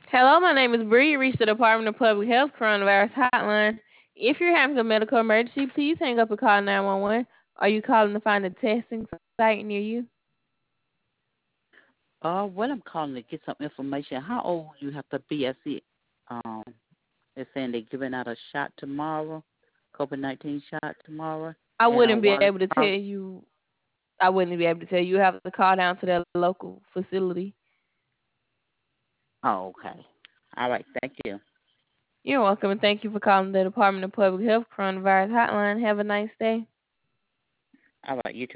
Hello, my name is Bree. You reached the Department of Public Health Coronavirus Hotline. If you're having a medical emergency, please hang up and call 911. Are you calling to find a testing site near you? Well, I'm calling to get some information. How old you have to be? I see they're saying they're giving out a shot tomorrow, COVID-19 shot tomorrow, I and wouldn't be one able to tell tomorrow. you. I wouldn't be able to tell you. You have to call down to their local facility. Oh, okay. All right, thank you. You're welcome, and thank you for calling the Department of Public Health Coronavirus Hotline. Have a nice day. All right, you too.